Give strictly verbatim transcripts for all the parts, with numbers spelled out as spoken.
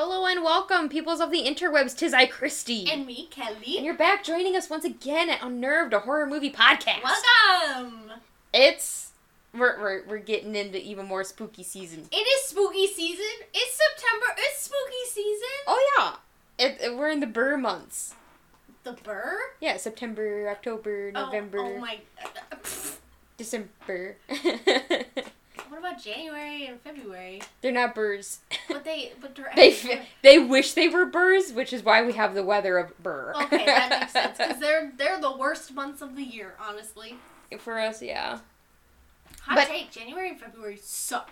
Hello and welcome, peoples of the interwebs. 'Tis I, Christy. And me, Kelly. And you're back joining us once again at Unnerved, a horror movie podcast. Welcome! It's... We're, we're, we're getting into even more spooky season. It is spooky season. It's September. It's spooky season. Oh, yeah. It, it, we're in the Burr months. The Burr? Yeah, September, October, November. Oh, oh my... December. What about January and February? They're not burrs. But they... But they're they f- they wish they were burrs, which is why we have the weather of Burr. Okay, that makes sense. Because they're, they're the worst months of the year, honestly. For us, yeah. Hot But- take. January and February suck.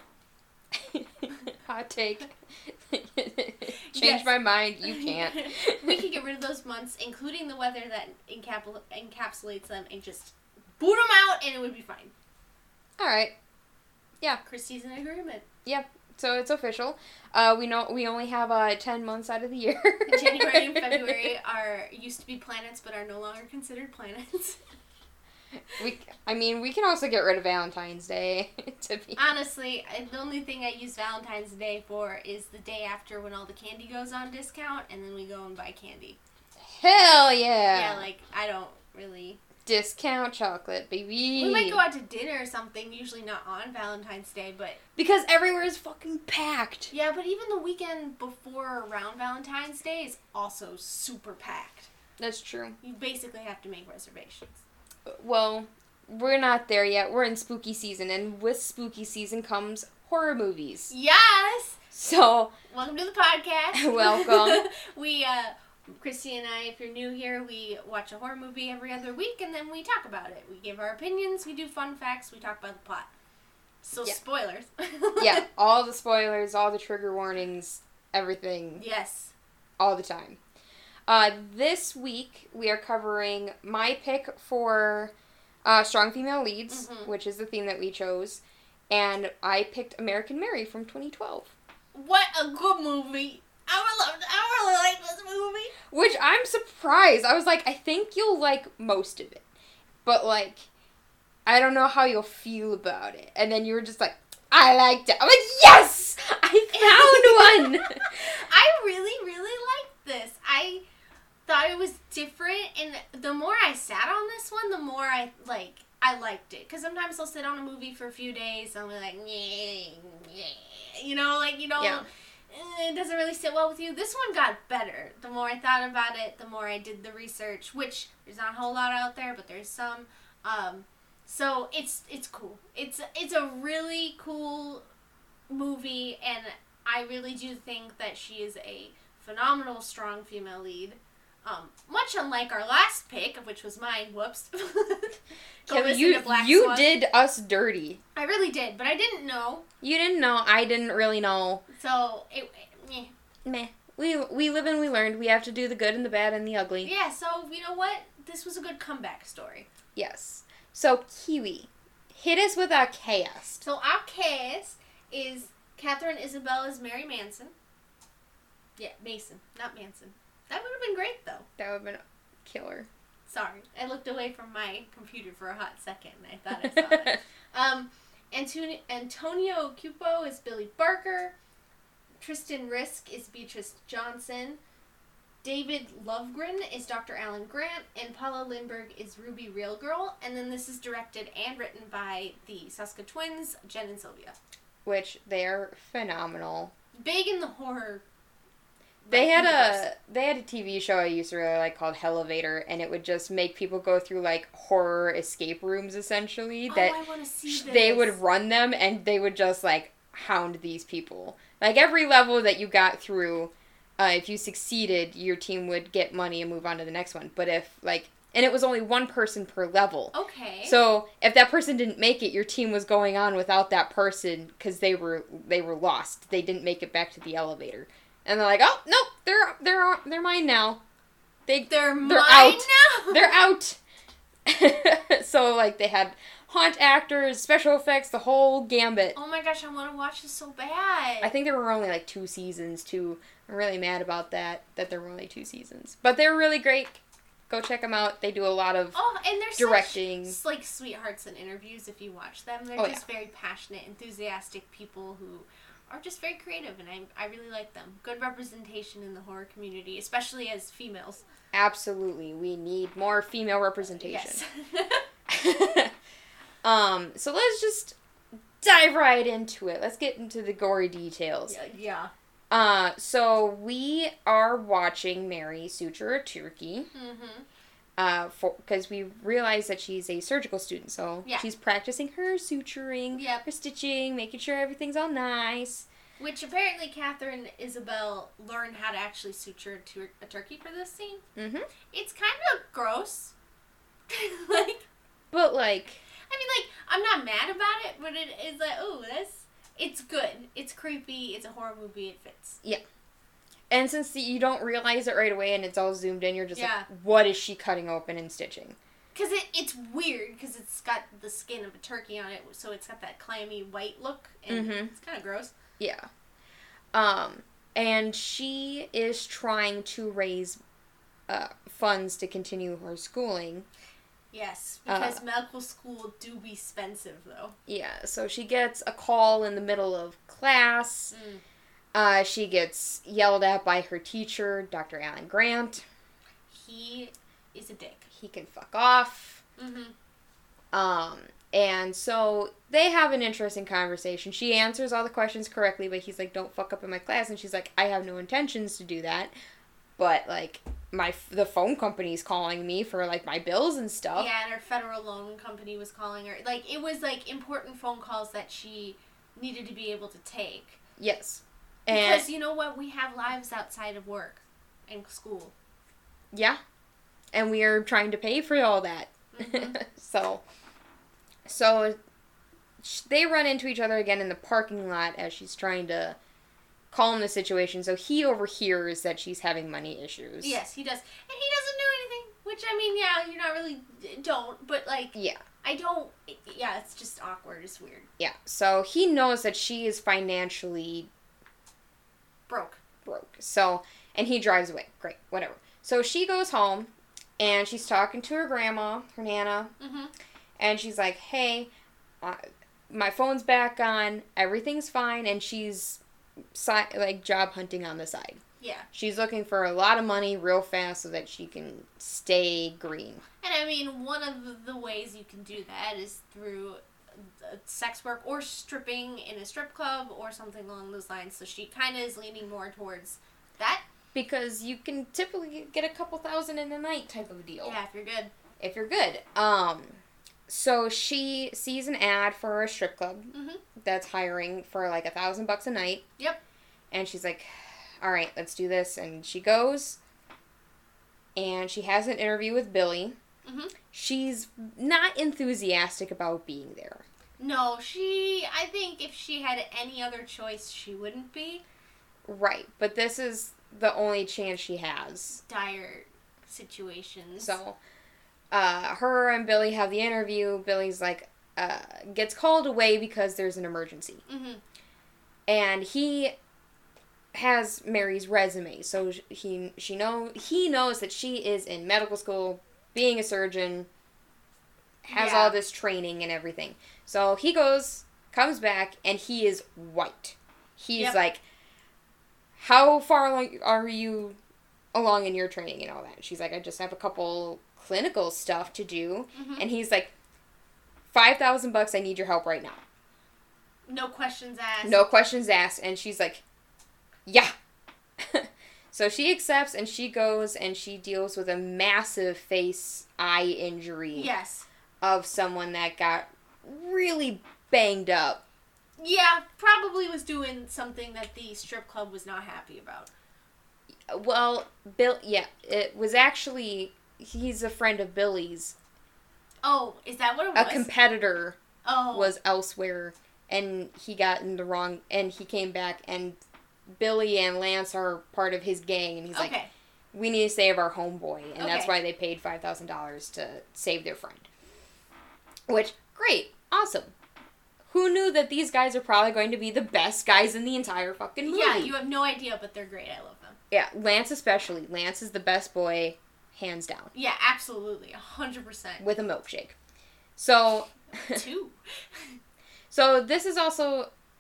Hot take. Change Yes. my mind. You can't. We could get rid of those months, including the weather that encap- encapsulates them, and just boot them out, and it would be fine. All right. Yeah. Christy's in agreement. Yeah. So it's official. Uh, we know we only have uh ten months out of the year. January and February are used to be planets, but are no longer considered planets. We, I mean, we can also get rid of Valentine's Day. To be Honestly, I, the only thing I use Valentine's Day for is the day after when all the candy goes on discount, and then we go and buy candy. Hell yeah. Yeah, like, I don't really... Discount chocolate, baby. We might go out to dinner or something, usually not on Valentine's Day, but... Because everywhere is fucking packed. Yeah, but even the weekend before or around Valentine's Day is also super packed. That's true. You basically have to make reservations. Well, we're not there yet. We're in spooky season, and with spooky season comes horror movies. Yes! So... Welcome to the podcast. Welcome. we, uh... Christy and I, if you're new here, we watch a horror movie every other week, and then we talk about it. We give our opinions, we do fun facts, we talk about the plot. So, yeah. Spoilers. Yeah, all the spoilers, all the trigger warnings, everything. Yes. All the time. Uh, this week, we are covering my pick for uh, Strong Female Leads, Mm-hmm. which is the theme that we chose, and I picked American Mary from twenty twelve. What a good movie. I would love, I really like this movie. Which I'm surprised. I was like, I think you'll like most of it. But, like, I don't know how you'll feel about it. And then you were just like, I liked it. I'm like, yes! I found one! I really, really liked this. I thought it was different, and the more I sat on this one, the more I, like, I liked it. Because sometimes I'll sit on a movie for a few days, and I'll be like, yeah, yeah. You know, like, you know... Yeah. It doesn't really sit well with you. This one got better. The more I thought about it, the more I did the research, which there's not a whole lot out there, but there's some. Um, so it's it's cool. It's it's a really cool movie, and I really do think that she is a phenomenal, strong female lead. Um, much unlike our last pick, which was mine. Whoops. Go Kelly, listen you, to Black you Swan. did us dirty. I really did, but I didn't know. You didn't know. I didn't really know. So it. Eh. Meh. We we live and we learned. We have to do the good and the bad and the ugly. Yeah, so, you know what? This was a good comeback story. Yes. So, Kiwi, hit us with our cast. So, our cast is Catherine Isabella's Mary Manson. Yeah, Mason, not Manson. That would have been great, though. That would have been a killer. Sorry. I looked away from my computer for a hot second, and I thought I saw it. Um, Antonio, Antonio Cupo is Billy Barker. Tristan Risk is Beatrice Johnson. David Lovegren is Doctor Alan Grant. And Paula Lindbergh is Ruby Real Girl. And then this is directed and written by the Suska twins, Jen and Sylvia. Which, they're phenomenal. Big in the horror. They had universe. a they had a T V show I used to really like called Hellevator, and it would just make people go through like horror escape rooms essentially. That oh, I want to see this. they would run them, and they would just like hound these people. Like every level that you got through, uh, if you succeeded, your team would get money and move on to the next one. But if like, and it was only one person per level. Okay. So if that person didn't make it, your team was going on without that person because they were they were lost. They didn't make it back to the elevator. And they're like, oh, no, they're they're they're mine now. They, they're, they're mine out. now? They're out. So, like, they had haunt actors, special effects, the whole gambit. Oh my gosh, I want to watch this so bad. I think there were only, like, two seasons, too. I'm really mad about that, that there were only two seasons. But they were really great. Go check them out. They do a lot of Oh, and they're directing. Such, like, sweethearts in interviews if you watch them. They're Oh, just yeah. very passionate, enthusiastic people who are just very creative, and I I really like them. Good representation in the horror community, especially as females. Absolutely. We need more female representation. Yes. um, so let's just dive right into it. Let's get into the gory details. Yeah. yeah. Uh, so we are watching Mary suture a turkey. Mm-hmm. Uh, for because we realize that she's a surgical student, so Yeah. she's practicing her suturing, Yep. her stitching, making sure everything's all nice. Which apparently Catherine Isabel learned how to actually suture a, tur- a turkey for this scene. Mm-hmm. It's kind of gross. like, But like, I mean, like, I'm not mad about it, but it is like, oh, that's, it's good. It's creepy. It's a horror movie. It fits. and since the, you don't realize it right away and it's all zoomed in, you're just Yeah. like, what is she cutting open and stitching? Because it, it's weird, because it's got the skin of a turkey on it, so it's got that clammy white look, and Mhm. it's kind of gross. Yeah. Um, and she is trying to raise uh, funds to continue her schooling. Yes, Uh, because medical school do be expensive, though. Yeah, so she gets a call in the middle of class. Mm. Uh, she gets yelled at by her teacher, Doctor Alan Grant. He is a dick. He can fuck off. Mm-hmm. Um, and so they have an interesting conversation. She answers all the questions correctly, but he's like, don't fuck up in my class. And she's like, I have no intentions to do that. But, like, my the phone company's calling me for, like, my bills and stuff. Yeah, and her federal loan company was calling her. Like, it was, like, important phone calls that she needed to be able to take. Yes. And, Because, you know what? We have lives outside of work and school. yeah. And we are trying to pay for all that. Mhm. so, so sh- they run into each other again in the parking lot as she's trying to calm the situation. So he overhears that she's having money issues. Yes, he does. And he doesn't do anything. Which, I mean, yeah, you're not really... Don't. But, like... Yeah. I don't... Yeah, it's just awkward. It's weird. Yeah. So he knows that she is financially Broke. broke. So, and he drives away. Great. Whatever. So she goes home and she's talking to her grandma, her Nana, Mm-hmm. and she's like, hey, uh, my phone's back on. Everything's fine. And she's si- like job hunting on the side. Yeah. She's looking for a lot of money real fast so that she can stay green. And, I mean, one of the ways you can do that is through uh, sex work or stripping in a strip club or something along those lines. So she kind of is leaning more towards that. Because you can typically get a couple thousand in a night type of deal. Yeah, if you're good. If you're good. Um, so she sees an ad for a strip club Mm-hmm. that's hiring for like a thousand bucks a night. Yep. And she's like, all right, let's do this. And she goes and she has an interview with Billy. Mm-hmm. She's not enthusiastic about being there. No, she... I think if she had any other choice, she wouldn't be. Right. But this is the only chance she has. Dire situations. So, uh, her and Billy have the interview. Billy's like, uh, gets called away because there's an emergency. Mm-hmm. And he has Mary's resume, so he she know he knows that she is in medical school, being a surgeon, has Yeah. all this training and everything. So he goes, comes back, and he is white. He's Yep. like, how far along are you along in your training and all that? She's like, I just have a couple clinical stuff to do. Mm-hmm. And he's like, five thousand bucks, I need your help right now. No questions asked. No questions asked. And she's like, yeah. So she accepts and she goes and she deals with a massive face eye injury Yes. of someone that got really banged up. Yeah, probably was doing something that the strip club was not happy about. Well, Bill, yeah, it was actually, he's a friend of Billy's. Oh, is that what it A was? competitor oh. was elsewhere and he got in the wrong, and he came back and Billy and Lance are part of his gang and he's Okay. like, we need to save our homeboy, and that's Okay. why they paid five thousand dollars to save their friend. Which, great, awesome. Who knew that these guys are probably going to be the best guys in the entire fucking movie? Yeah, you have no idea, but they're great. I love them. Yeah, Lance especially. Lance is the best boy, hands down, Yeah, absolutely. A hundred percent. with a milkshake. So, Two. so this is also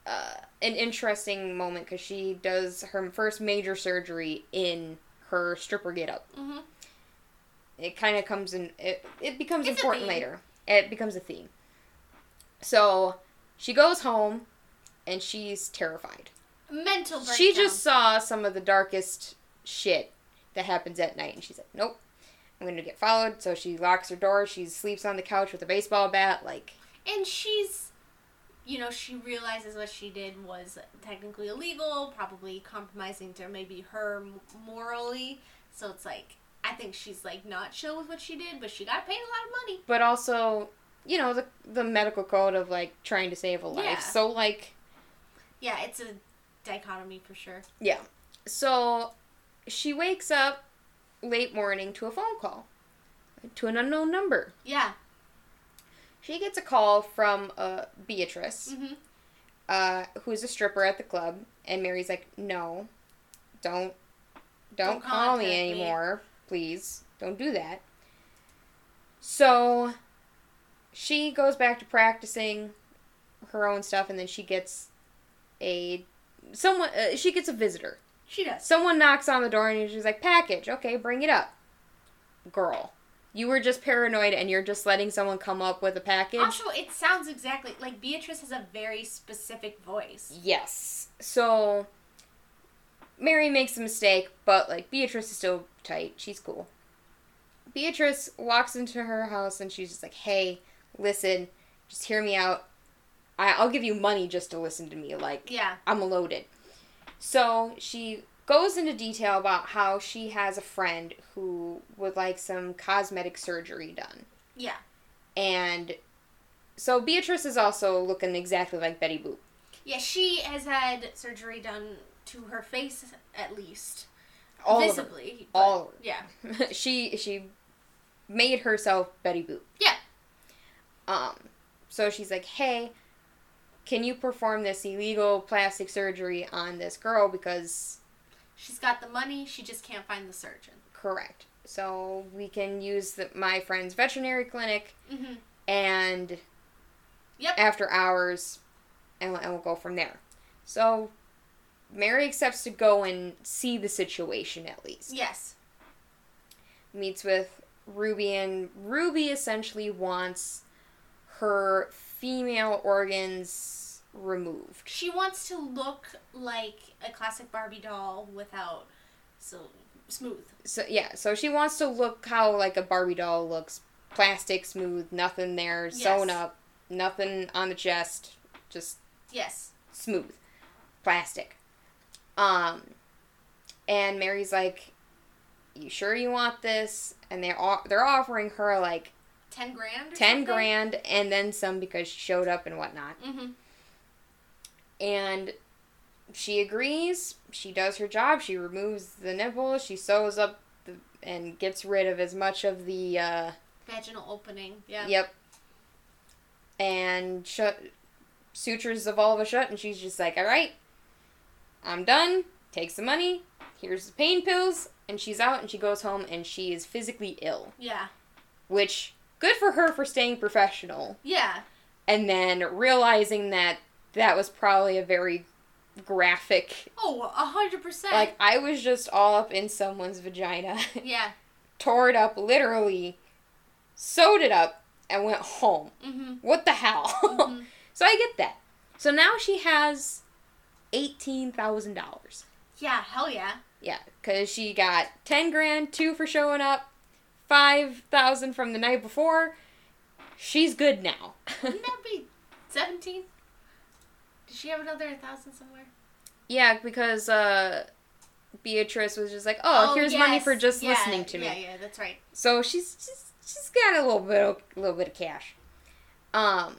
uh, an interesting moment because she does her first major surgery in her stripper getup. Mm-hmm. It kind of comes in. It it becomes It's a important theme. later. It becomes a theme. So she goes home, and she's terrified. Mental breakdown. She just saw some of the darkest shit that happens at night, and she's like, nope, I'm gonna get followed. So she locks her door. She sleeps on the couch with a baseball bat, like. And she's, you know, she realizes what she did was technically illegal, probably compromising to maybe her morally. So it's like, I think she's like not chill with what she did, but she got paid a lot of money. But also, you know, the the medical code of like trying to save a life. Yeah. So like. Yeah, it's a dichotomy for sure. Yeah. So she wakes up late morning to a phone call to an unknown number. Yeah. She gets a call from uh, Beatrice, Mm-hmm. uh, who's a stripper at the club, and Mary's like, no, don't, don't, Don't call me contact me." anymore, please, don't do that. So she goes back to practicing her own stuff, and then she gets a, someone, uh, she gets a visitor. She does. Someone knocks on the door, and she's like, package, okay, bring it up. Girl. You were just paranoid and you're just letting someone come up with a package? Also, it sounds exactly like Beatrice has a very specific voice. Yes. So, Mary makes a mistake, but, like, Beatrice is still tight. She's cool. Beatrice walks into her house and she's just like, hey, listen, just hear me out. I- I'll give you money just to listen to me. Like, Yeah. I'm loaded. So, she goes into detail about how she has a friend who would like some cosmetic surgery done. Yeah. And so Beatrice is also looking exactly like Betty Boop. Yeah, she has had surgery done to her face, at least. All Visibly. of her. but- All of Yeah. her. she she made herself Betty Boop. Yeah. Um. So she's like, hey, can you perform this illegal plastic surgery on this girl because... She's got the money, she just can't find the surgeon. Correct. So we can use the, my friend's veterinary clinic Mm-hmm. and Yep. after hours, and, we'll- and we'll go from there. So Mary accepts to go and see the situation at least. Yes. Meets with Ruby, and Ruby essentially wants her female organs removed. She wants to look like a classic Barbie doll without so smooth. So yeah, so she wants to look how like a Barbie doll looks. Plastic, smooth, nothing there, Yes. sewn up, nothing on the chest, just Yes. smooth. Plastic. Um and Mary's like, you sure you want this? And they're o- they're offering her like Ten grand or ten something? grand and then some because she showed up and whatnot. Mm-hmm. And she agrees. She does her job. She removes the nipple. She sews up the, and gets rid of as much of the, uh, Vaginal opening. Yeah. yep. And shut, sutures the vulva shut, and she's just like, all right, I'm done. Takes the money. Here's the pain pills. And she's out, and she goes home, and she is physically ill. Yeah. Which, good for her for staying professional. Yeah. And then realizing that that was probably a very graphic... Oh, a hundred percent. Like, I was just all up in someone's vagina. Yeah. Tore it up, literally. Sewed it up, and went home. Mm-hmm. What the hell? Mm-hmm. So I get that. So now she has eighteen thousand dollars. Yeah, hell yeah. Yeah, because she got ten grand, two for showing up, five thousand from the night before. She's good now. Wouldn't that be seventeen? Did she have another thousand somewhere? Yeah, because uh, Beatrice was just like, oh, here's money yes. for just Yeah, listening to me. Yeah, yeah, that's right. So she's she's, she's got a little bit of, a little bit of cash. Um.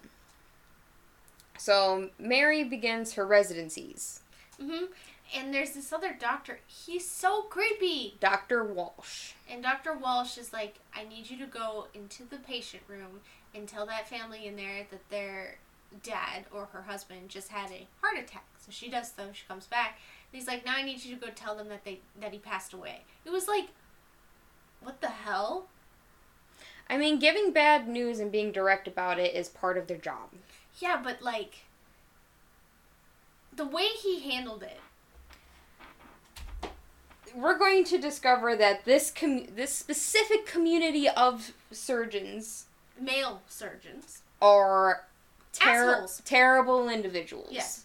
So Mary begins her residencies. Mm-hmm. And there's this other doctor. He's so creepy. Doctor Walsh. And Doctor Walsh is like, I need you to go into the patient room and tell that family in there that their dad or her husband just had a heart attack. So she does so. She comes back. And he's like, now I need you to go tell them that they that he passed away. It was like, what the hell? I mean, giving bad news and being direct about it is part of their job. Yeah, but like, the way he handled it. We're going to discover that this com- this specific community of surgeons, male surgeons, are ter- assholes. terrible individuals. Yes.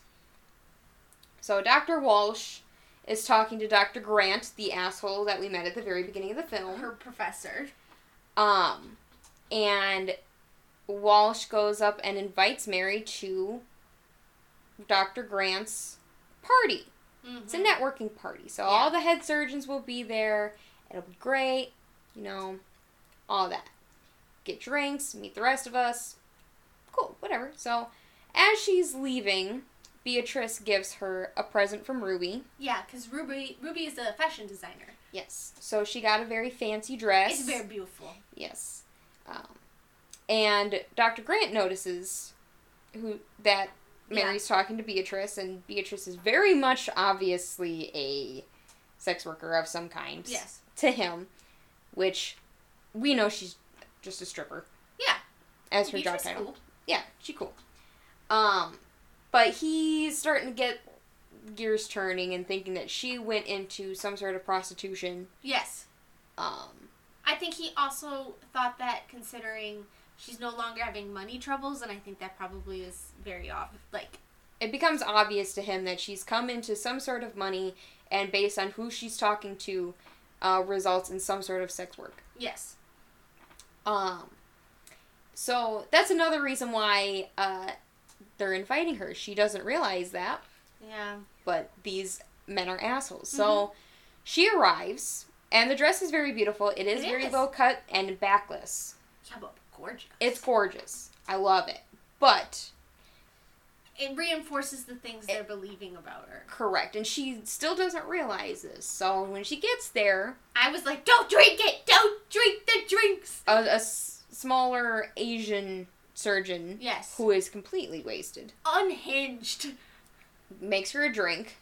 So Doctor Walsh is talking to Doctor Grant, the asshole that we met at the very beginning of the film. Her professor. Um, and Walsh goes up and invites Mary to Doctor Grant's party. Mm-hmm. It's a networking party. So yeah. all the head surgeons will be there. It'll be great. You know, all that. Get drinks, meet the rest of us. Cool, whatever. So as she's leaving, Beatrice gives her a present from Ruby. Yeah, because Ruby Ruby is a fashion designer. Yes. So she got a very fancy dress. It's very beautiful. Yes. Um, and Doctor Grant notices who that Mary's yeah. talking to Beatrice, and Beatrice is very much obviously a sex worker of some kind. Yes. To him, which we know she's just a stripper. Yeah. As her Beatrice job title. Cool. Yeah, she cool. Um, but he's starting to get gears turning and thinking that she went into some sort of prostitution. Yes. Um, I think he also thought that, considering she's no longer having money troubles, and I think that probably is very off. Like, it becomes obvious to him that she's come into some sort of money, and based on who she's talking to, uh, results in some sort of sex work. Yes. Um, so that's another reason why uh, they're inviting her. She doesn't realize that. Yeah. But these men are assholes. Mm-hmm. So she arrives, and the dress is very beautiful. It is it very is. low cut and backless. Yeah, but gorgeous. It's gorgeous. I love it. But it reinforces the things it, they're believing about her. Correct. And she still doesn't realize this. So when she gets there, I was like, don't drink it! Don't drink the drinks! A, a s- smaller Asian surgeon, yes, who is completely wasted, unhinged, makes her a drink.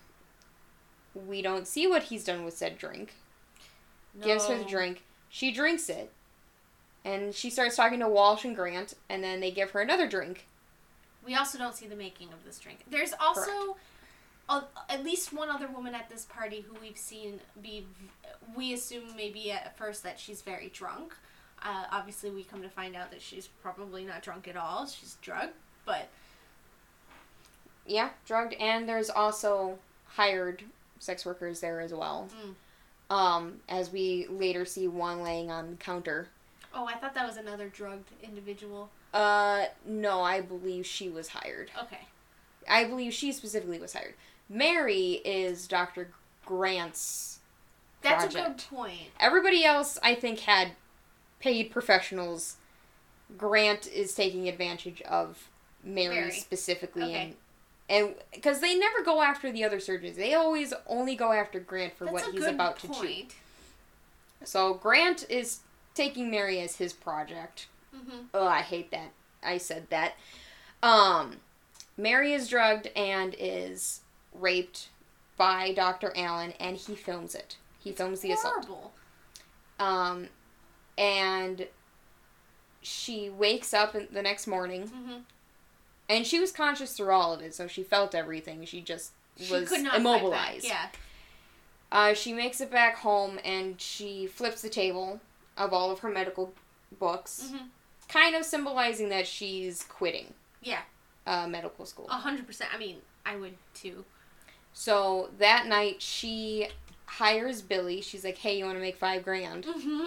We don't see what he's done with said drink. No. Gives her the drink. She drinks it. And she starts talking to Walsh and Grant, and then they give her another drink. We also don't see the making of this drink. There's also a, at least one other woman at this party who we've seen be, we assume maybe at first that she's very drunk. Uh, obviously, we come to find out that she's probably not drunk at all. She's drugged, but... Yeah, drugged, and there's also hired sex workers there as well. Mm. Um, as we later see one laying on the counter. Oh, I thought that was another drugged individual. Uh, no, I believe she was hired. Okay. I believe she specifically was hired. Mary is Doctor Grant's That's project. a good point. Everybody else, I think, had paid professionals. Grant is taking advantage of Mary, Mary. specifically. Okay. And and because they never go after the other surgeons. They always only go after Grant for That's what a he's good about point. to do. So Grant is taking Mary as his project. Mm-hmm. Oh, I hate that. I said that. Um, Mary is drugged and is raped by Doctor Allen, and he films it. He it's films the horrible. assault. Um, and she wakes up in the next morning, mm-hmm. and she was conscious through all of it, so she felt everything. She just she was could not immobilized. Yeah. Uh, she makes it back home, and she flips the table of all of her medical books, mm-hmm. kind of symbolizing that she's quitting. Yeah. Uh, medical school. A hundred percent. I mean, I would too. So that night, she hires Billy. She's like, "Hey, you want to make five grand?" Mm-hmm.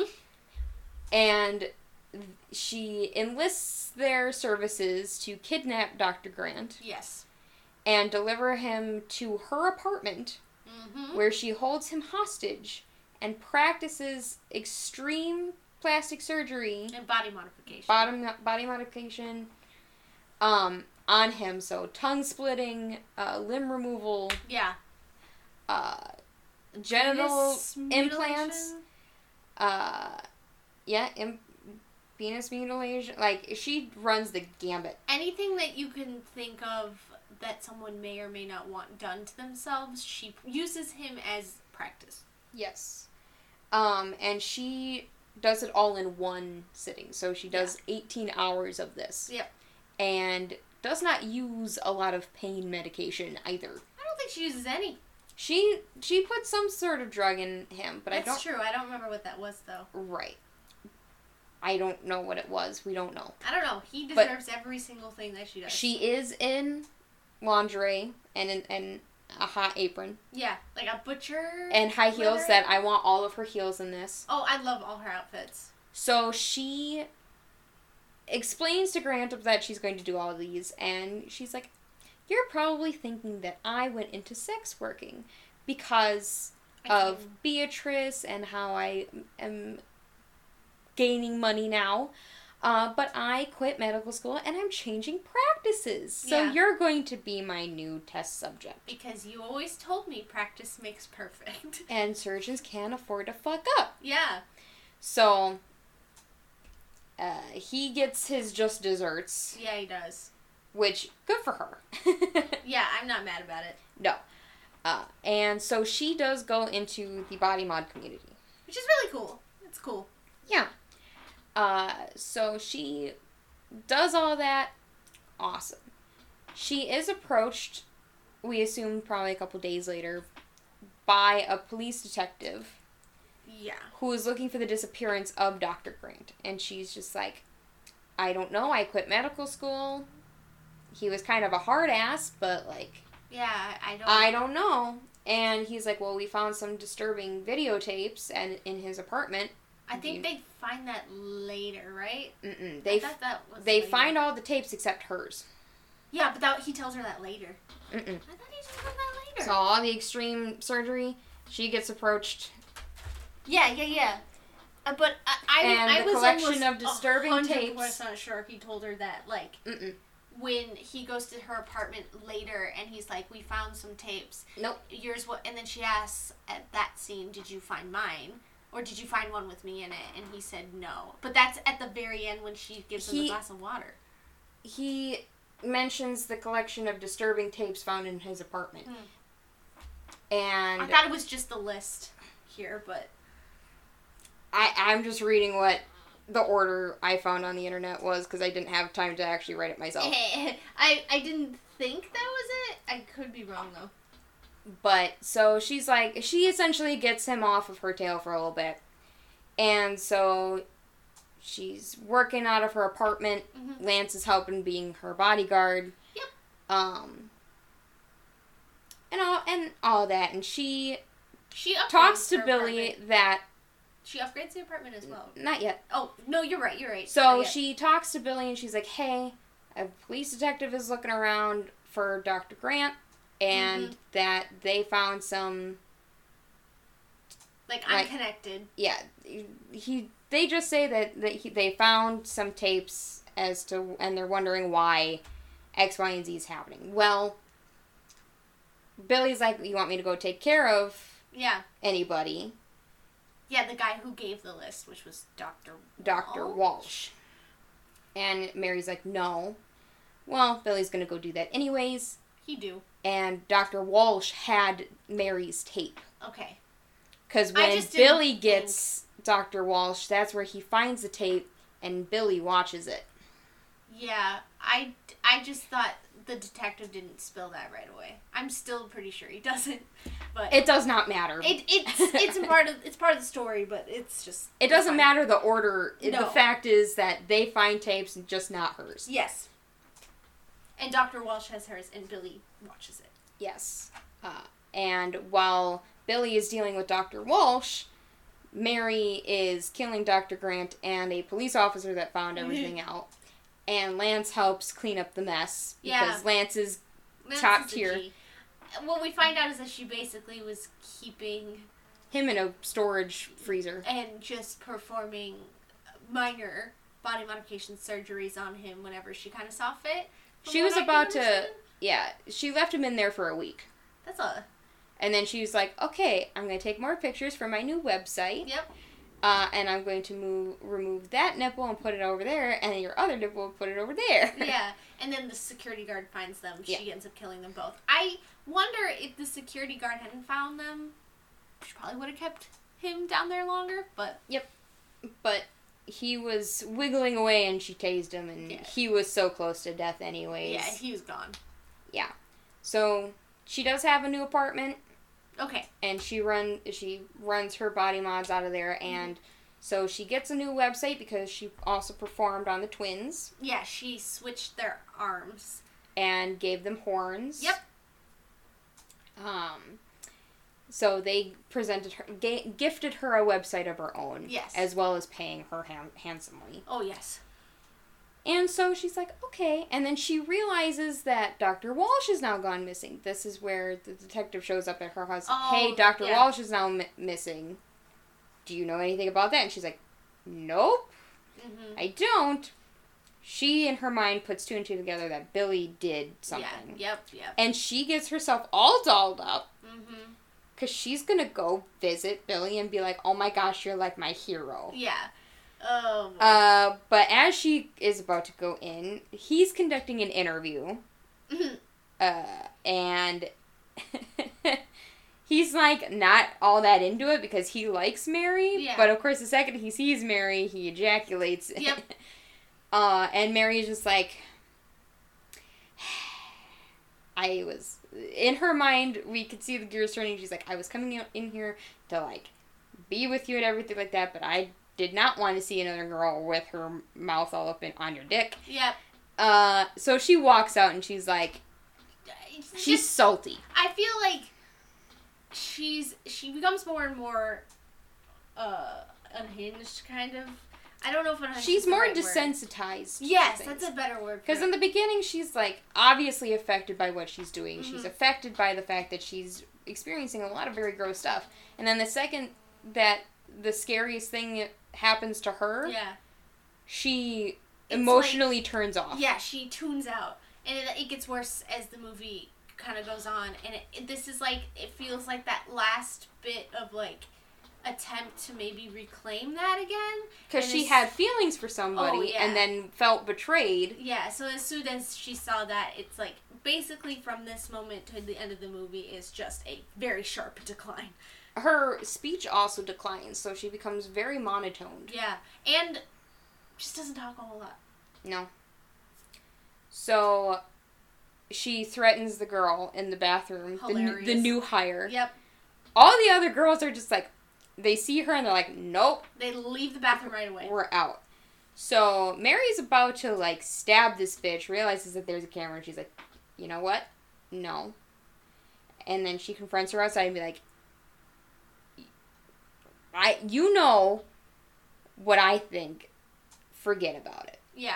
And she enlists their services to kidnap Doctor Grant. Yes. And deliver him to her apartment, mm-hmm. where she holds him hostage and practices extreme plastic surgery and body modification. Bottom body modification, um, on him. So tongue splitting, uh, limb removal. Yeah. Uh, genital Penis implants. Uh, yeah, Im- penis mutilation. Like, she runs the gambit. Anything that you can think of that someone may or may not want done to themselves, she uses him as practice. Yes. Um, and she does it all in one sitting. So she does yeah. eighteen hours of this. Yep. And does not use a lot of pain medication either. think she uses any. She she put some sort of drug in him, but That's I don't... true. I don't remember what that was, though. Right. I don't know what it was. We don't know. I don't know. He deserves but every single thing that she does. She is in lingerie and in, and a hot apron. Yeah, like a butcher. And high heels leather. that I want all of her heels in this. Oh, I love all her outfits. So she explains to Grant that she's going to do all these, and she's like, you're probably thinking that I went into sex working because of Beatrice and how I am gaining money now. Uh, but I quit medical school and I'm changing practices. So Yeah. you're going to be my new test subject. Because you always told me practice makes perfect. And surgeons can't afford to fuck up. Yeah. So, uh, he gets his just desserts. Yeah, he does. Which, good for her. Yeah, I'm not mad about it. No. Uh, and so she does go into the body mod community. Which is really cool. It's cool. Yeah. Uh, so she does all that. Awesome. She is approached, we assume probably a couple days later, by a police detective. Yeah. Who is looking for the disappearance of Doctor Grant. And she's just like, I don't know, I quit medical school. He was kind of a hard ass, but like... Yeah, I don't... I don't know. And he's like, well, we found some disturbing videotapes and in his apartment. I think you... they find that later, right? Mm-mm. They, I thought that was they later. find all the tapes except hers. Yeah, but that, he tells her that later. Mm-mm. I thought he told her that later. So all the extreme surgery, she gets approached. Yeah, yeah, yeah. Uh, but I, I, And I the was collection almost of disturbing one hundred tapes. percent sure if he told her that, like, Mm-mm. when he goes to her apartment later and he's like, we found some tapes. Nope. Yours what? And then she asks at that scene, did you find mine? Or did you find one with me in it? And he said no. But that's at the very end when she gives him He- the glass of water. He mentions the collection of disturbing tapes found in his apartment. Hmm. And I thought it was just the list here, but... I, I'm just reading what the order I found on the internet was because I didn't have time to actually write it myself. I, I didn't think that was it. I could be wrong, though. But, so she's like, she essentially gets him off of her tail for a little bit. And so she's working out of her apartment. Mm-hmm. Lance is helping being her bodyguard. Yep. Um, and all, and all that. And she She upgrades talks to her Billy apartment. that... She upgrades the apartment as well. Not yet. Oh, no, you're right, you're right. So Not yet. she talks to Billy and she's like, hey, a police detective is looking around for Doctor Grant. And Mhm. that they found some... Like, I'm like- connected. Yeah, he. They just say that, that he, they found some tapes as to... And they're wondering why X, Y, and Z is happening. Well, Billy's like, you want me to go take care of Yeah. anybody? Yeah, the guy who gave the list, which was Doctor Doctor Walsh. And Mary's like, no. Well, Billy's gonna go do that anyways. He do. And Doctor Walsh had Mary's tape. Okay. Because I when just didn't Billy gets Doctor Walsh, that's where he finds the tape and Billy watches it. Yeah, I, I just thought the detective didn't spill that right away. I'm still pretty sure he doesn't, but It does not matter. it it's it's a part of it's part of the story, but it's just It it's doesn't fine. matter the order. No. The fact is that they find tapes and just not hers. Yes. And Doctor Walsh has hers, and Billy watches it. Yes. Uh, and while Billy is dealing with Doctor Walsh, Mary is killing Doctor Grant and a police officer that found everything out. And Lance helps clean up the mess. Because Yeah. Lance is Lance top is a tier. G. What we find out is that she basically was keeping him in a storage freezer. and just performing minor body modification surgeries on him whenever she kind of saw fit. From She what was I can about to, understand. yeah, she left him in there for a week. That's a... And then she was like, okay, I'm going to take more pictures for my new website. Yep. Uh, and I'm going to move, remove that nipple and put it over there, and your other nipple, put it over there. Yeah, and then the security guard finds them. She Yeah. ends up killing them both. I wonder if the security guard hadn't found them, she probably would have kept him down there longer, but... But he was wiggling away and she tased him, and Yeah. he was so close to death anyways. Yeah, he was gone. So she does have a new apartment. Okay. And she run she runs her body mods out of there, and so she gets a new website because she also performed on the twins. Yeah, she switched their arms. And gave them horns. Yep. Um, so they presented her, ga- gifted her a website of her own. Yes. As well as paying her ham- handsomely. Oh, yes. And so she's like, okay. And then she realizes that Doctor Walsh is now gone missing. This is where the detective shows up at her house. Oh, hey, Doctor yeah. Walsh is now m- missing. Do you know anything about that? And she's like, nope. Mm-hmm. I don't. She, in her mind, puts two and two together that Billy did something. Yeah, yep, yep. And she gets herself all dolled up. Mm-hmm. Because she's going to go visit Billy and be like, oh my gosh, you're like my hero. Yeah. Oh. Boy. Uh, but as she is about to go in, he's conducting an interview. uh, and he's like not all that into it because he likes Mary. Yeah. But of course, the second he sees Mary, he ejaculates. Yep. uh, and Mary is just like, I was, in her mind, we could see the gears turning. She's like, I was coming in here to like be with you and everything like that, but I did not want to see another girl with her mouth all up in, on your dick. Yep. Uh, so she walks out and she's like, she's Just, salty. I feel like she's she becomes more and more uh unhinged, kind of. I don't know if unhinged She's is the more right word. desensitized. Yes, to that's things. a better word. Because in the beginning, she's like obviously affected by what she's doing. Mm-hmm. She's affected by the fact that she's experiencing a lot of very gross stuff. And then the second that the scariest thing happens to her, yeah, she It's emotionally like, turns off. yeah, she tunes out, and it, it gets worse as the movie kind of goes on. And it, it, this is like it feels like that last bit of like attempt to maybe reclaim that again. Because And she as- had feelings for somebody Oh, yeah. and then felt betrayed. Yeah, so as soon as she saw that, it's like basically from this moment to the end of the movie is just a very sharp decline. Her speech also declines, so she becomes very monotoned. Yeah, and just doesn't talk a whole lot. No. So she threatens the girl in the bathroom, the, n- Hilarious. the new hire. Yep, All the other girls are just like, they see her and they're like, nope, they leave the bathroom right away. we're out. So Mary's about to like stab this bitch, realizes that there's a camera, and she's like, you know what? No. And then she confronts her outside and be like, I, you know what I think. Forget about it. Yeah.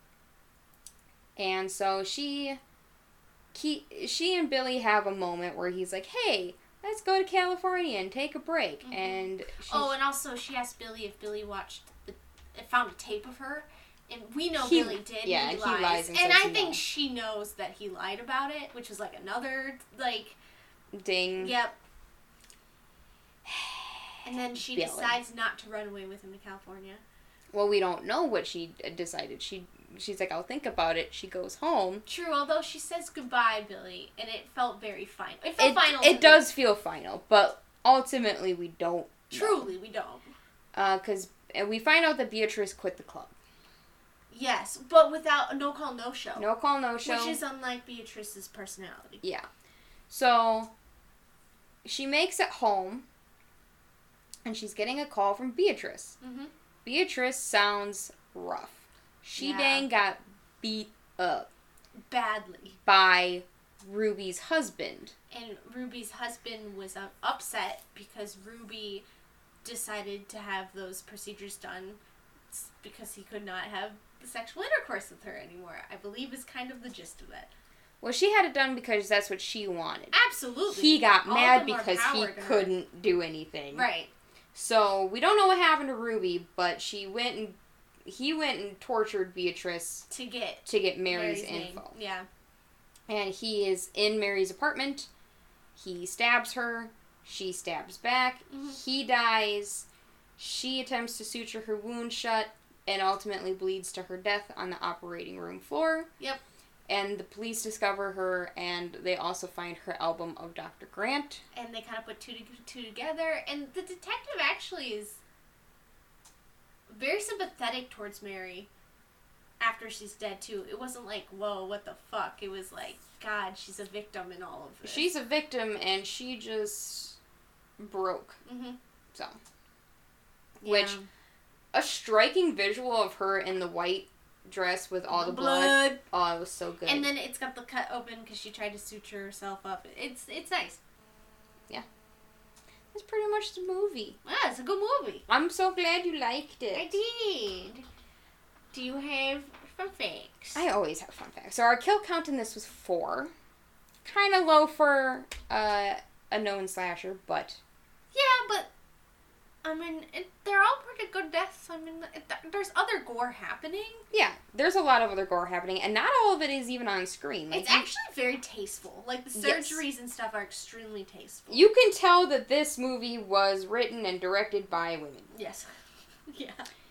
And so she, he, she and Billy have a moment where he's like, hey, let's go to California and take a break. Mm-hmm. And she's, Oh, and also she asked Billy if Billy watched the, found a tape of her, and we know He- Billy did. yeah, he and lies, he lies and and says I he think lied. she knows that he lied about it, which is like another like. ding. Yep. And then she Billy. decides not to run away with him to California. Well, we don't know what she decided. She She's like, I'll think about it. She goes home. True, although she says goodbye, Billy, and it felt very final. It felt It, final. to it me. does feel final, but ultimately we don't know. Truly, we don't. Because uh, we find out that Beatrice quit the club. Yes, but without a no call, no show. No call, no show. Which is unlike Beatrice's personality. Yeah. So, she makes it home, and she's getting a call from Beatrice. Mm-hmm. Beatrice sounds rough. She Yeah. dang got beat up Badly. by Ruby's husband. And Ruby's husband was uh, upset because Ruby decided to have those procedures done s- because he could not have sexual intercourse with her anymore. I believe is kind of the gist of it. Well, she had it done because that's what she wanted. Absolutely. He got All mad the more because he power to her. couldn't do anything. Right. So, we don't know what happened to Ruby, but she went and he went and tortured Beatrice To get to get Mary's, Mary's info. name. Yeah. And he is in Mary's apartment. He stabs her. She stabs back. Mhm. He dies. She attempts to suture her wound shut and ultimately bleeds to her death on the operating room floor. Yep. And the police discover her, and they also find her album of Doctor Grant. And they kind of put two to two together, and the detective actually is very sympathetic towards Mary after after she's dead, too. It wasn't like, whoa, what the fuck? It was like, God, she's a victim in all of this. She's a victim, and she just broke. Mm-hmm. So. Yeah. Which, a striking visual of her in the white dress with all the, the blood. blood. Oh, it was so good. And then it's got the cut open because she tried to suture herself up. It's it's nice. Yeah. That's pretty much the movie. Yeah, it's a good movie. I'm so glad you liked it. I did. Do you have fun facts? I always have fun facts. So our kill count in this was four. Kind of low for uh, a known slasher, but... Yeah, but... I mean, it, they're all pretty good deaths. I mean, it, there's other gore happening. Yeah, there's a lot of other gore happening, and not all of it is even on screen. Like, it's you, actually very tasteful. Like, the surgeries yes. and stuff are extremely tasteful. You can tell that this movie was written and directed by women. Yes. Yeah.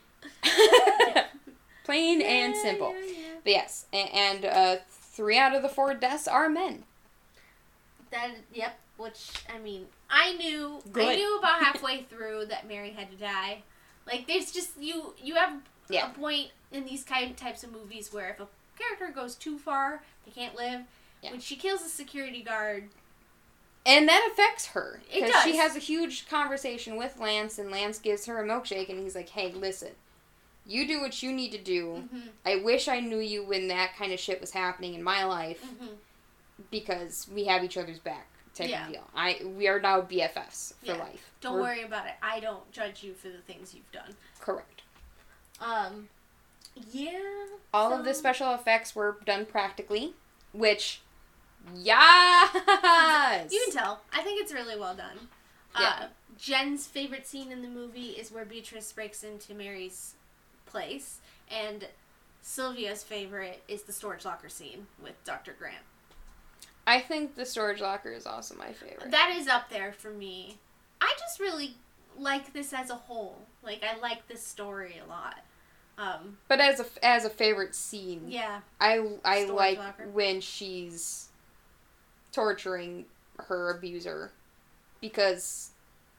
yeah. Plain yeah, and simple. Yeah, yeah. But yes, and, and uh, three out of the four deaths are men. That, yep. Which, I mean, I knew Good. I knew about halfway through that Mary had to die. Like, there's just, you you have yeah. a point in these kind types of movies where if a character goes too far, they can't live. Yeah. When she kills a security guard... And that affects her. It does. Because she has a huge conversation with Lance, and Lance gives her a milkshake, and he's like, hey, listen, you do what you need to do. Mm-hmm. I wish I knew you when that kind of shit was happening in my life, mm-hmm. because we have each other's back. Type yeah. of deal. I we are now B F Fs for yeah. life. Don't We're, worry about it. I don't judge you for the things you've done. Correct. Um, yeah. All so... of the special effects were done practically, which, yes! You can tell. I think it's really well done. Yeah. Uh, Jen's favorite scene in the movie is where Beatrice breaks into Mary's place, and Sylvia's favorite is the storage locker scene with Doctor Grant. I think the storage locker is also my favorite. That is up there for me. I just really like this as a whole. Like, I like this story a lot. Um, but as a, as a favorite scene, yeah, I, I like locker. when she's torturing her abuser, because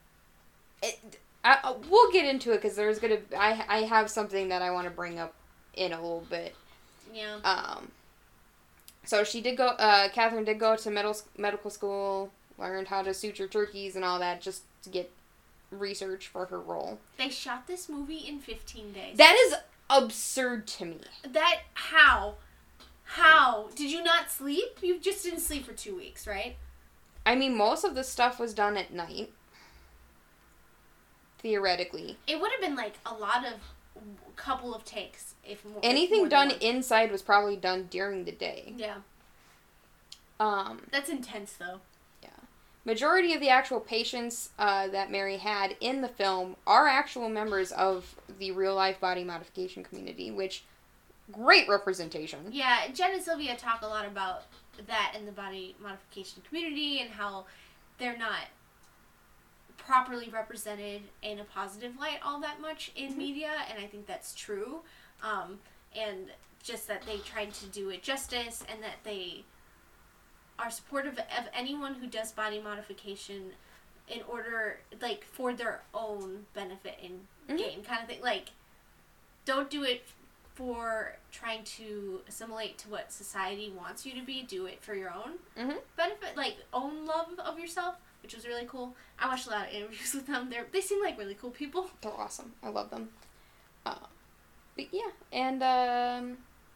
it, I, we'll get into it, because there's gonna, I, I have something that I want to bring up in a little bit. Yeah. Um... So she did go, uh, Catherine did go to medical medical school, learned how to suture turkeys and all that, just to get research for her role. They shot this movie in fifteen days. That is absurd to me. That, how? How? Did you not sleep? You just didn't sleep for two weeks, right? I mean, most of the stuff was done at night. Theoretically. It would have been like a lot of, couple of takes. If more, Anything if more done one. inside was probably done during the day. Yeah. Um. That's intense, though. Yeah. Majority of the actual patients uh, that Mary had in the film are actual members of the real-life body modification community, which, great representation. Yeah, Jen and Sylvia talk a lot about that in the body modification community and how they're not properly represented in a positive light all that much in mm-hmm. media, and I think that's true. Um, and just that they tried to do it justice, and that they are supportive of anyone who does body modification in order, like, for their own benefit and mm-hmm. gain, kind of thing. Like, don't do it for trying to assimilate to what society wants you to be. Do it for your own mm-hmm. benefit, like, own love of yourself, which was really cool. I watched a lot of interviews with them. They're, they seem like really cool people. They're awesome. I love them. Uh, but yeah, and um,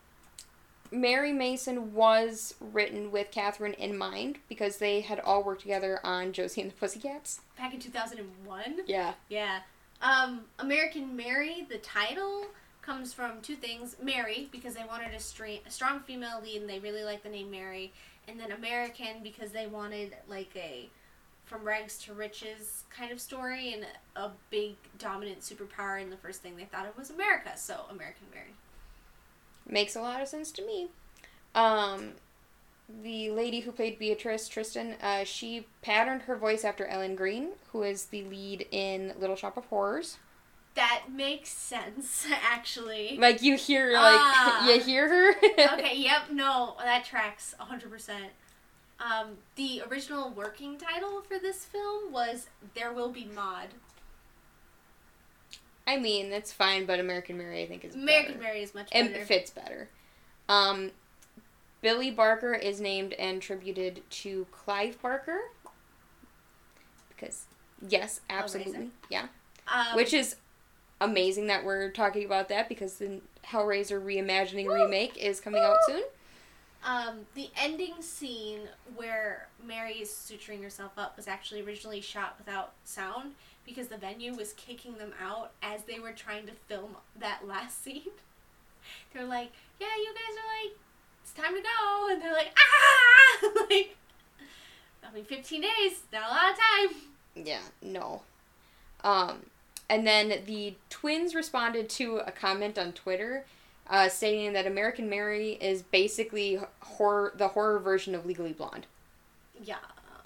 Mary Mason was written with Catherine in mind, because they had all worked together on Josie and the Pussycats. Back in two thousand one? Yeah. Yeah. Um, American Mary, the title, comes from two things. Mary, because they wanted a, stra- a strong female lead, and they really liked the name Mary. And then American, because they wanted, like, a from rags to riches kind of story, and a big dominant superpower, and the first thing they thought of was America, so American Mary. Makes a lot of sense to me. Um, the lady who played Beatrice, Tristan, uh, she patterned her voice after Ellen Greene, who is the lead in Little Shop of Horrors. That makes sense, actually. Like, you hear, like, uh, you hear her? Okay, yep, no, that tracks one hundred percent. Um, the original working title for this film was There Will Be Maude. I mean, that's fine, but American Mary, I think, is American better. Mary is much better. It fits better. Um, Billy Barker is named and tributed to Clive Barker. Because, yes, absolutely. Yeah. Um, Which is amazing that we're talking about that, because the Hellraiser reimagining Woo! remake is coming out soon. Um, the ending scene where Mary is suturing herself up was actually originally shot without sound because the venue was kicking them out as they were trying to film that last scene. They're like, yeah, you guys are like, it's time to go. And they're like, ah! Like, I mean, fifteen days, not a lot of time. Yeah, no. Um, and then the twins responded to a comment on Twitter uh, stating that American Mary is basically horror, the horror version of Legally Blonde. Yes.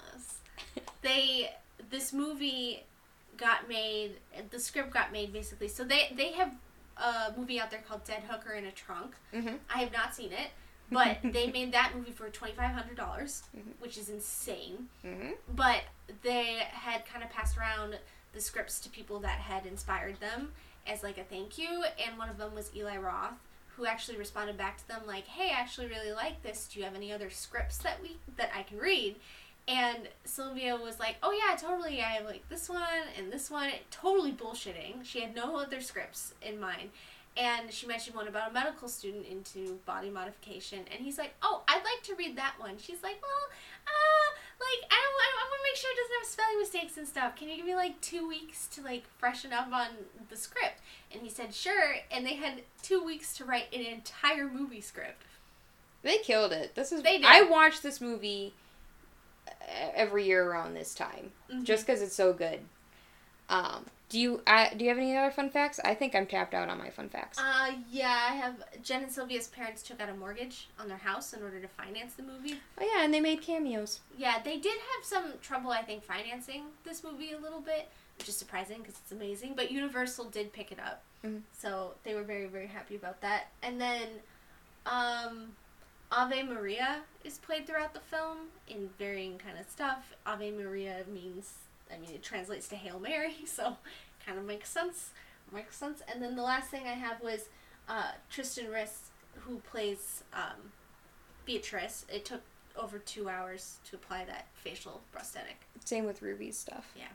They, this movie got made, the script got made basically. So they, they have a movie out there called Dead Hooker in a Trunk. Mm-hmm. I have not seen it, but they made that movie for twenty-five hundred dollars, mm-hmm. which is insane. Mm-hmm. But they had kind of passed around the scripts to people that had inspired them as like a thank you, and one of them was Eli Roth, who actually responded back to them like, hey, I actually really like this. Do you have any other scripts that we that I can read? And Sylvia was like, oh yeah, totally. I have like this one and this one. Totally bullshitting. She had no other scripts in mind. And she mentioned one about a medical student into body modification. And he's like, oh, I'd like to read that one. She's like, well, uh, like, I don't, I, I want to make sure it doesn't have spelling mistakes and stuff. Can you give me like two weeks to like freshen up on the script? And he said, sure. And they had two weeks to write an entire movie script. They killed it. This is. They did. I watch this movie every year around this time, Mm-hmm. just because it's so good. Um, do you I, do you have any other fun facts? I think I'm tapped out on my fun facts. Uh, yeah, I have. Jen and Sylvia's parents took out a mortgage on their house in order to finance the movie. Oh yeah, and they made cameos. Yeah, they did have some trouble, I think, financing this movie a little bit, which is surprising because it's amazing. But Universal did pick it up, mm-hmm. so they were very, very happy about that. And then, um, Ave Maria is played throughout the film in varying kind of stuff. Ave Maria means, I mean, it translates to Hail Mary, so kind of makes sense. Makes sense. And then the last thing I have was uh, Tristan Riss, who plays um, Beatrice. It took over two hours to apply that facial prosthetic. Same with Ruby's stuff. Yeah.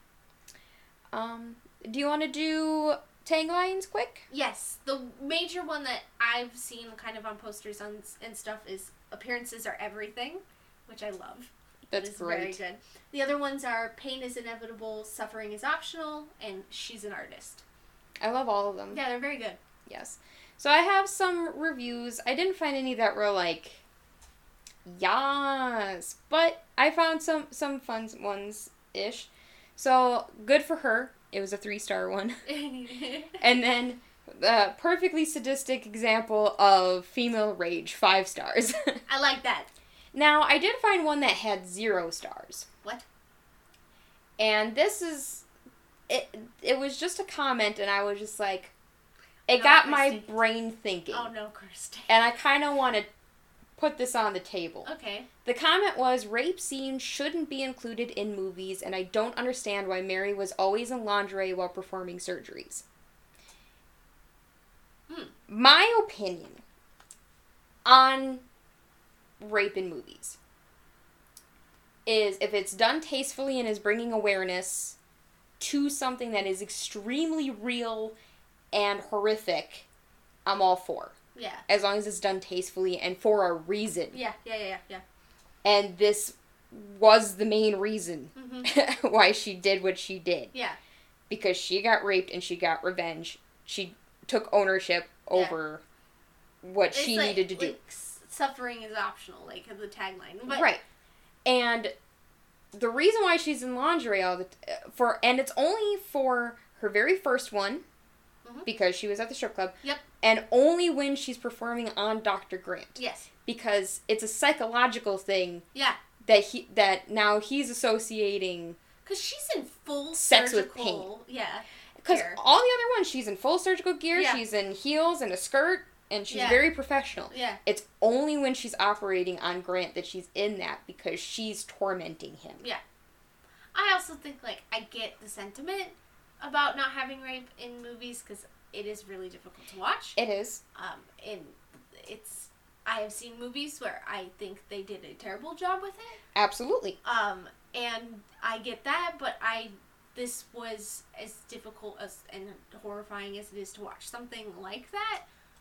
Um, do you want to do taglines quick? Yes. The major one that I've seen kind of on posters on, and stuff is appearances are everything, which I love. That's is great. Very good. The other ones are pain is inevitable, suffering is optional, and she's an artist. I love all of them. Yeah, they're very good. Yes. So I have some reviews. I didn't find any that were like, yes, but I found some, some fun ones-ish. So, good for her. It was a three-star one. And then, the perfectly sadistic example of female rage, five stars. I like that. Now, I did find one that had zero stars. What? And this is, it It was just a comment, and I was just like, it No, got my Kirsty. brain thinking. Oh, no, Kirsty. And I kind of want to put this on the table. Okay. The comment was, rape scenes shouldn't be included in movies, and I don't understand why Mary was always in lingerie while performing surgeries. Hmm. My opinion on rape in movies is if it's done tastefully and is bringing awareness to something that is extremely real and horrific, I'm all for. Yeah. As long as it's done tastefully and for a reason. Yeah, yeah, yeah, yeah. And this was the main reason Mm-hmm. why she did what she did. Yeah. Because she got raped and she got revenge. She took ownership over yeah. what it's she like, needed to do. Like, suffering is optional, like the tagline. But right. And the reason why she's in lingerie all the t- for and it's only for her very first one, mm-hmm. because she was at the strip club. Yep. And only when she's performing on Doctor Grant. Yes. Because it's a psychological thing. Yeah. That he that now he's associating. Because she's in full sex surgical, with pain. Yeah. Because all the other ones, she's in full surgical gear. Yeah. She's in heels and a skirt, and she's yeah. very professional. Yeah. It's only when she's operating on Grant that she's in that because she's tormenting him. Yeah. I also think, like, I get the sentiment, about not having rape in movies because it is really difficult to watch. It is. Um, and it's I have seen movies where I think they did a terrible job with it. Absolutely. Um, and I get that, but I this was as difficult as and horrifying as it is to watch something like that.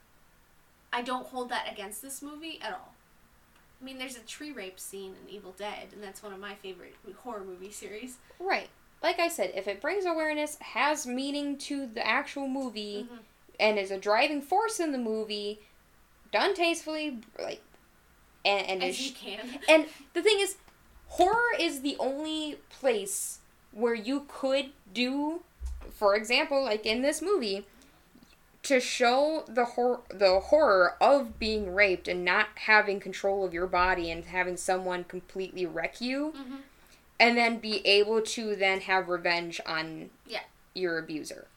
I don't hold that against this movie at all. I mean, there's a tree rape scene in Evil Dead, and that's one of my favorite horror movie series. Right. Like I said, if it brings awareness, has meaning to the actual movie, mm-hmm. and is a driving force in the movie, done tastefully, like, and, and as is, you can. And the thing is, horror is the only place where you could do, for example, like in this movie, to show the hor- the horror of being raped and not having control of your body and having someone completely wreck you, mm-hmm. and then be able to then have revenge on yeah. your abuser.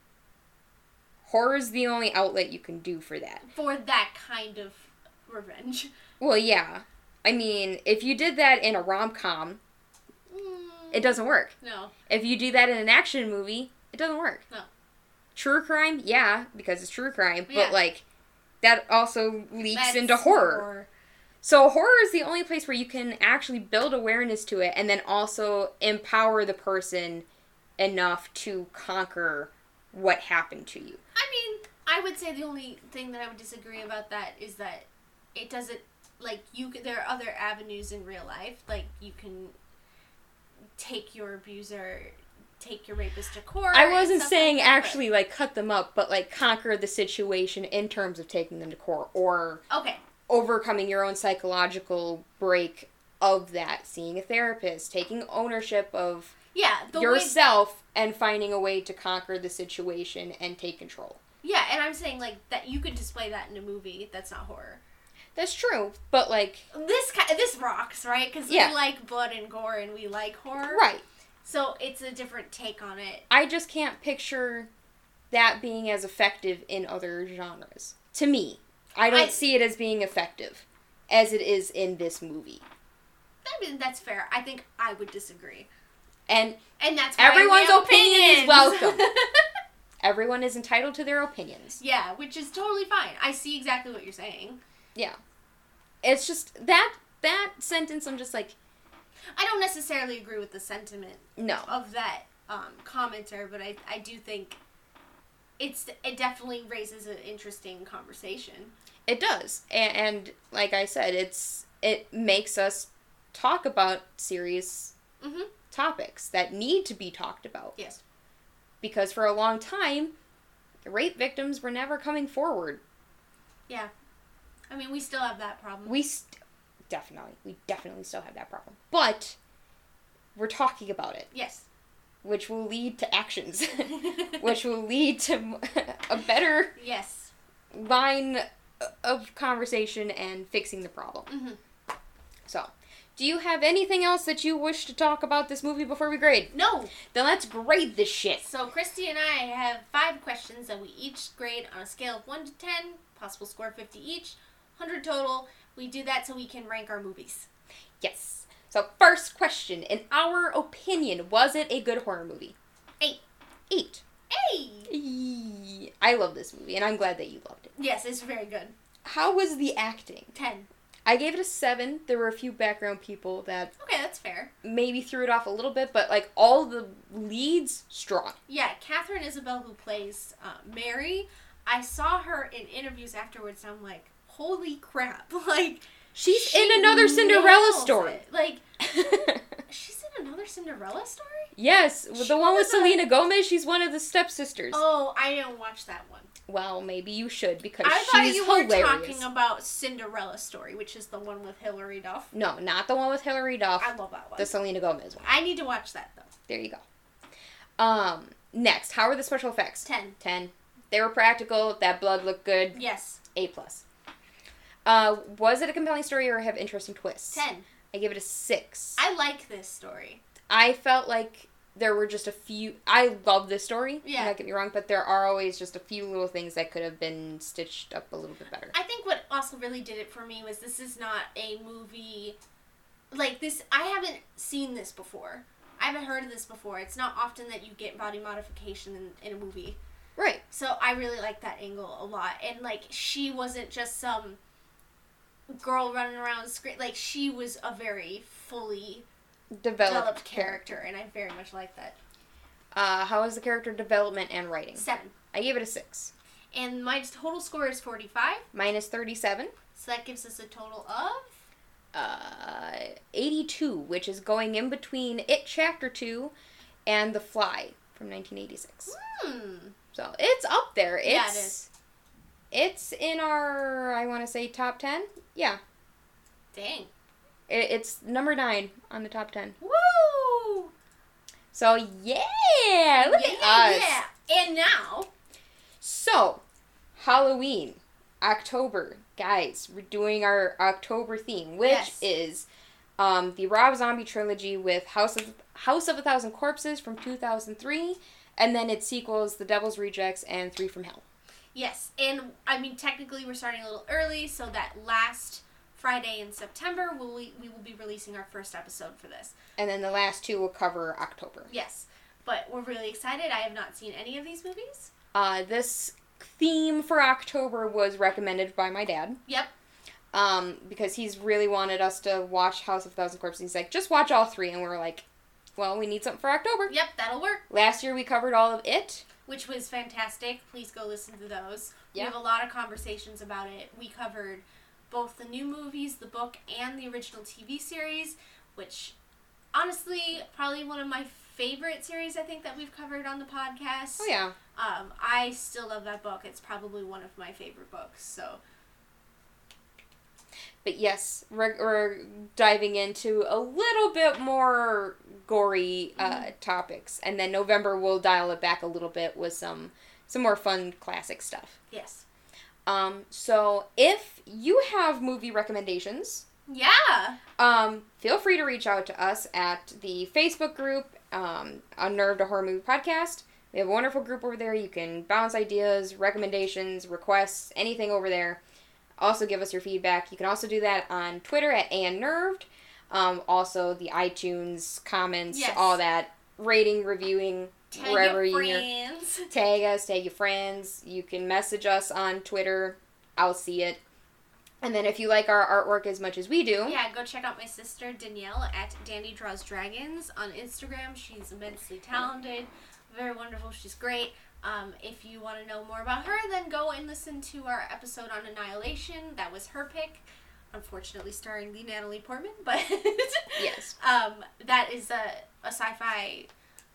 Horror is the only outlet you can do for that. For that kind of revenge. Well, yeah. I mean, if you did that in a rom-com, mm. it doesn't work. No. If you do that in an action movie, it doesn't work. No. True crime, yeah, because it's true crime, yeah. but, like, that also leaks That's into horror. horror. So horror is the only place where you can actually build awareness to it and then also empower the person enough to conquer what happened to you. I mean, I would say the only thing that I would disagree about that is that it doesn't, like, you can, there are other avenues in real life. Like, you can take your abuser, take your rapist to court. I wasn't stuff saying like that, actually, like, cut them up, but, like, conquer the situation in terms of taking them to court or okay. overcoming your own psychological break of that. Seeing a therapist, taking ownership of yeah, the yourself way... and finding a way to conquer the situation and take control. Yeah, and I'm saying, like, that you could display that in a movie. That's not horror. That's true, but, like... This this rocks, right? Because yeah. we like blood and gore and we like horror. Right. So it's a different take on it. I just can't picture that being as effective in other genres. To me. I don't I, see it as being effective as it is in this movie. I mean, that's fair. I think I would disagree. And, and that's why everyone's opinion opinions. is welcome. Everyone is entitled to their opinions. Yeah, which is totally fine. I see exactly what you're saying. Yeah. It's just, that that sentence, I'm just like... I don't necessarily agree with the sentiment no. of that um, commenter, but I, I do think it's it definitely raises an interesting conversation. It does. And, and like I said, it's it makes us talk about serious mm-hmm. topics that need to be talked about. Yes. Because for a long time, rape victims were never coming forward. Yeah. I mean, we still have that problem. We st- definitely, we definitely still have that problem. But we're talking about it. Yes. Which will lead to actions. Which will lead to a better yes. line of conversation and fixing the problem. Mm-hmm. So, do you have anything else that you wish to talk about this movie before we grade? No. Then let's grade this shit. So, Christy and I have five questions that we each grade on a scale of one to ten, possible score fifty each, one hundred total. We do that so we can rank our movies. Yes. So, first question. In our opinion, was it a good horror movie? Eight. Eight. Hey! I love this movie, and I'm glad that you loved it. Yes, it's very good. How was the acting? Ten. I gave it a seven. There were a few background people that... Okay, that's fair. Maybe threw it off a little bit, but, like, all the leads, strong. Yeah, Catherine Isabelle, who plays uh, Mary, I saw her in interviews afterwards, and I'm like, holy crap. Like, she's she in another Cinderella story. It. Like, she's in another Cinderella story? Yes, she the one with a... Selena Gomez, she's one of the stepsisters. Oh, I didn't watch that one. Well, maybe you should, because I she's thought you hilarious. were talking about Cinderella Story, which is the one with Hilary Duff. No, not the one with Hilary Duff. I love that one. The Selena Gomez one. I need to watch that, though. There you go. Um, next, how were the special effects? Ten. Ten. They were practical. That blood looked good. Yes. A plus. Uh, was it a compelling story or have interesting twists? Ten. I give it a six. I like this story. I felt like there were just a few... I love this story. Yeah. Don't get me wrong, but there are always just a few little things that could have been stitched up a little bit better. I think what also really did it for me was this is not a movie... Like, this... I haven't seen this before. I I haven't heard of this before. It's not often that you get body modification in, in a movie. Right. So I really like that angle a lot. And, like, she wasn't just some girl running around screaming. Like, she was a very fully Developed, developed character. character, and I very much like that. Uh, how was the character development and writing? Seven. I gave it a six. And my total score is forty-five. Mine is thirty-seven. So that gives us a total of... Uh, eighty-two, which is going in between It Chapter two and The Fly from nineteen eighty-six. Hmm. So it's up there. It's, Yeah, it is. It's in our, I want to say, top ten. Yeah. Dang. It, it's number nine on the top ten. Woo! So, yeah! Look yeah, at us. Yeah. And now... So, Halloween, October. Guys, we're doing our October theme, which Yes. is um, the Rob Zombie trilogy with House of House of a Thousand Corpses from two thousand three, and then its sequels, The Devil's Rejects and Three from Hell. Yes, and I mean, technically we're starting a little early, so that last Friday in September, we'll, we will be releasing our first episode for this. And then the last two will cover October. Yes, but we're really excited. I have not seen any of these movies. Uh, this theme for October was recommended by my dad. Yep. Um, because he's really wanted us to watch House of a Thousand Corpses. He's like, just watch all three. And we were like, well, we need something for October. Yep, that'll work. Last year we covered all of It. Which was fantastic. Please go listen to those. Yeah. We have a lot of conversations about it. We covered both the new movies, the book, and the original T V series, which, honestly, probably one of my favorite series I think that we've covered on the podcast. Oh, yeah. Um, I still love that book. It's probably one of my favorite books, so... But yes, we're, we're diving into a little bit more gory uh, Mm-hmm. topics. And then November we'll dial it back a little bit with some, some more fun classic stuff. Yes. Um, so if you have movie recommendations... Yeah! Um, feel free to reach out to us at the Facebook group, um, Unnerved, a Horror Movie Podcast. We have a wonderful group over there. You can bounce ideas, recommendations, requests, anything over there. Also give us your feedback. You can also do that on Twitter at Unnerved. Um, also the iTunes comments, Yes. all that, rating, reviewing, Tag wherever your you friends. tag us, tag your friends. You can message us on Twitter. I'll see it. And then if you like our artwork as much as we do... Yeah, go check out my sister Danielle at Danny Draws Dragons on Instagram. She's immensely talented, very wonderful. She's great. Um, if you want to know more about her, then go and listen to our episode on Annihilation. That was her pick, unfortunately starring the Natalie Portman, but Yes. um, that is a, a sci-fi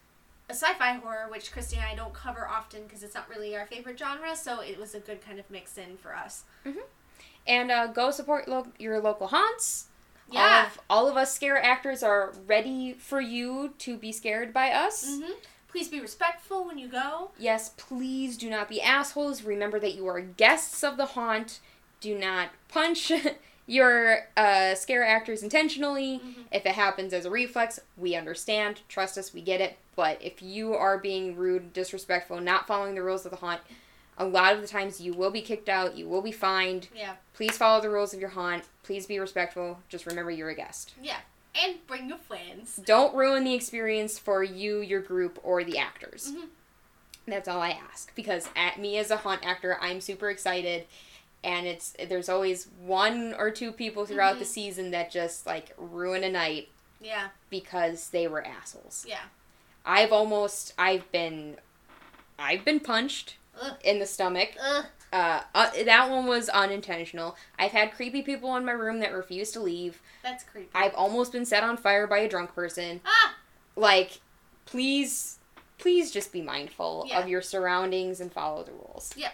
a sci-fi horror, which Christy and I don't cover often because it's not really our favorite genre. So it was a good kind of mix in for us. Mm-hmm. And uh, go support lo- your local haunts. Yeah. All of, all of us scare actors are ready for you to be scared by us. Mm-hmm. Please be respectful when you go. Yes, please do not be assholes. Remember that you are guests of the haunt. Do not punch your uh, scare actors intentionally. Mm-hmm. If it happens as a reflex, we understand. Trust us, we get it. But if you are being rude, disrespectful, not following the rules of the haunt, a lot of the times you will be kicked out. You will be fined. Yeah. Please follow the rules of your haunt. Please be respectful. Just remember you're a guest. Yeah. And bring your friends. Don't ruin the experience for you, your group, or the actors. Mm-hmm. That's all I ask. Because at me as a haunt actor, I'm super excited. And it's there's always one or two people throughout Mm-hmm. the season that just, like, ruin a night Yeah. because they were assholes. Yeah. I've almost, I've been, I've been punched Ugh. in the stomach. Ugh. Uh, uh, that one was unintentional. I've had creepy people in my room that refuse to leave. That's creepy. I've almost been set on fire by a drunk person. Ah! Like, please, please just be mindful Yeah. of your surroundings and follow the rules. Yep.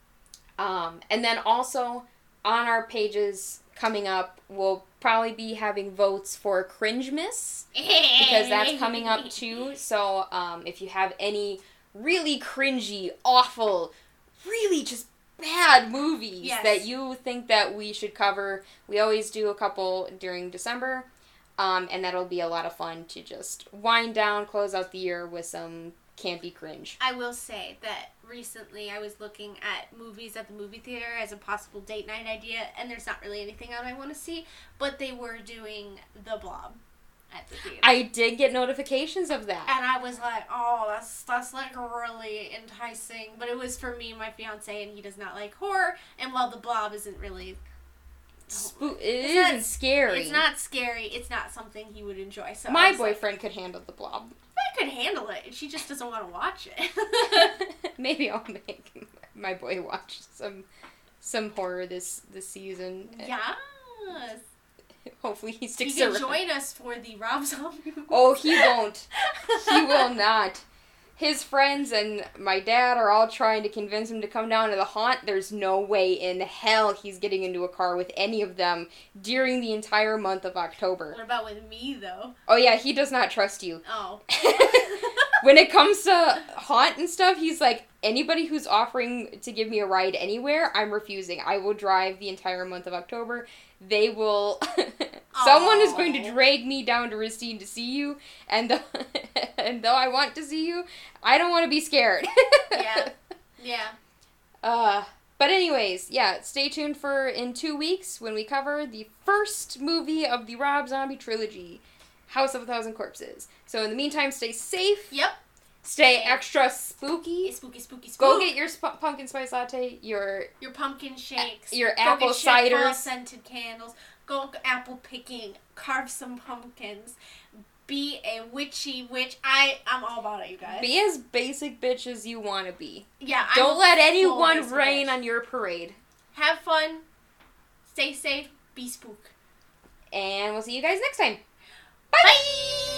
Um, and then also, on our pages coming up, we'll probably be having votes for Cringe Miss, because that's coming up too. So, um, if you have any really cringy, awful, really just bad movies Yes. that you think that we should cover, we always do a couple during December. Um, and that'll be a lot of fun to just wind down, close out the year with some campy cringe. I will say that recently I was looking at movies at the movie theater as a possible date night idea, and there's not really anything out I want to see, but they were doing The Blob. at the theater. I did get notifications of that. And I was like, oh, that's that's like really enticing. But it was for me and my fiance, and he does not like horror. And while The Blob isn't really... Spoo- it it's isn't not, scary. It's not scary. It's not something he would enjoy. So My I boyfriend like, could handle The Blob. I could handle it. She just doesn't want to watch it. Maybe I'll make my boy watch some some horror this this season. Yes. Hopefully he sticks He can around. join us for the Rob Zombie. Oh, he won't. He will not. His friends and my dad are all trying to convince him to come down to the haunt. There's no way in hell he's getting into a car with any of them during the entire month of October. What about with me, though? Oh, yeah, he does not trust you. Oh. When it comes to haunt and stuff, he's like, anybody who's offering to give me a ride anywhere, I'm refusing. I will drive the entire month of October. They will... Someone is going to drag me down to Racine to see you, and, th- and though I want to see you, I don't want to be scared. Yeah. Yeah. Uh, but anyways, yeah, stay tuned for in two weeks when we cover the first movie of the Rob Zombie trilogy, House of a Thousand Corpses. So in the meantime, stay safe. Yep. Stay extra spooky. Spooky, spooky, spooky. Go get your sp- pumpkin spice latte, your... Your pumpkin shakes. Your Go apple get ciders. scented candles. Go apple picking. Carve some pumpkins. Be a witchy witch. I, I'm all about it, you guys. Be as basic bitch as you want to be. Yeah. Don't I'm let full anyone basic rain bitch. on your parade. Have fun. Stay safe. Be spook. And we'll see you guys next time. Bye!